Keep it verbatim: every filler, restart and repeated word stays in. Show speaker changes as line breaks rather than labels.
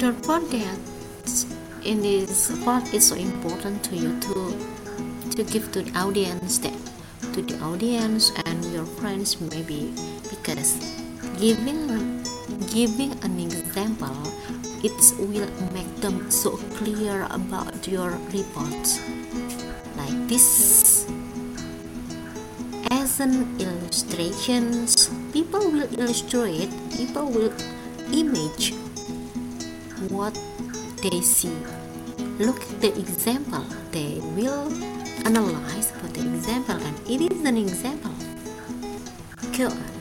Don't forget, in this part, it's so important to you to to give to the audience that to the audience and your friends maybe, because giving giving an example, it will make them so clear about your reports like this. As an illustrations, people will illustrate, people will image what they see. Look at the example, they will analyze about the example, and it is an example. Go on.